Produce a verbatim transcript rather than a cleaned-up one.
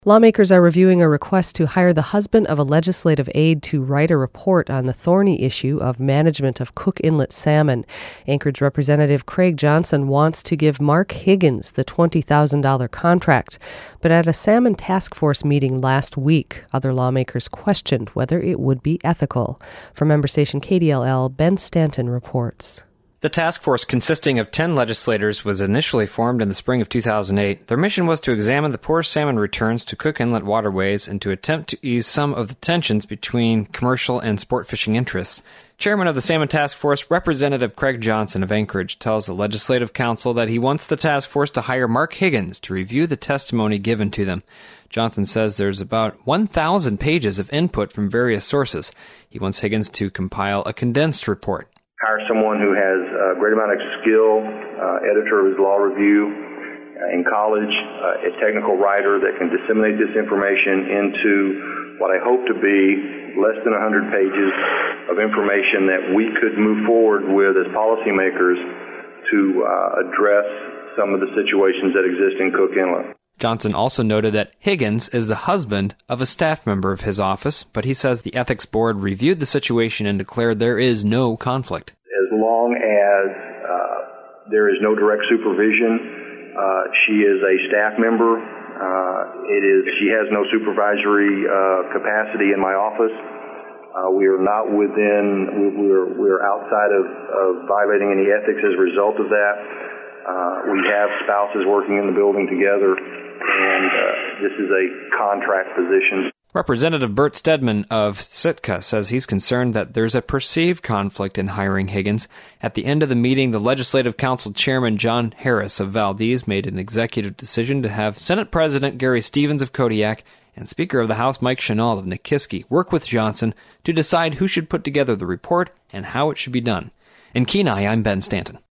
Lawmakers are reviewing a request to hire the husband of a legislative aide to write a report on the thorny issue of management of Cook Inlet salmon. Anchorage Representative Craig Johnson wants to give Mark Higgins the twenty thousand dollars contract. But at a salmon task force meeting last week, other lawmakers questioned whether it would be ethical. From member station K D L L, Ben Stanton reports. The task force, consisting of ten legislators, was initially formed in the spring of two thousand eight. Their mission was to examine the poor salmon returns to Cook Inlet waterways and to attempt to ease some of the tensions between commercial and sport fishing interests. Chairman of the Salmon Task Force, Representative Craig Johnson of Anchorage, tells the Legislative Council that he wants the task force to hire Mark Higgins to review the testimony given to them. Johnson says there's about one thousand pages of input from various sources. He wants Higgins to compile a condensed report. Hire someone who has a great amount of skill, uh, editor of his law review uh, in college, uh, a technical writer that can disseminate this information into what I hope to be less than one hundred pages of information that we could move forward with as policymakers to uh, address some of the situations that exist in Cook Inlet. Johnson also noted that Higgins is the husband of a staff member of his office, but he says the Ethics Board reviewed the situation and declared there is no conflict. As long as uh, there is no direct supervision, uh, she is a staff member. Uh, it is she has no supervisory uh, capacity in my office. Uh, we are not within. We, we are we are outside of, of violating any ethics as a result of that. Uh, we have spouses working in the building together. And uh, this is a contract position. Representative Bert Stedman of Sitka says he's concerned that there's a perceived conflict in hiring Higgins. At the end of the meeting, the Legislative Council Chairman John Harris of Valdez made an executive decision to have Senate President Gary Stevens of Kodiak and Speaker of the House Mike Chennault of Nikiski work with Johnson to decide who should put together the report and how it should be done. In Kenai, I'm Ben Stanton.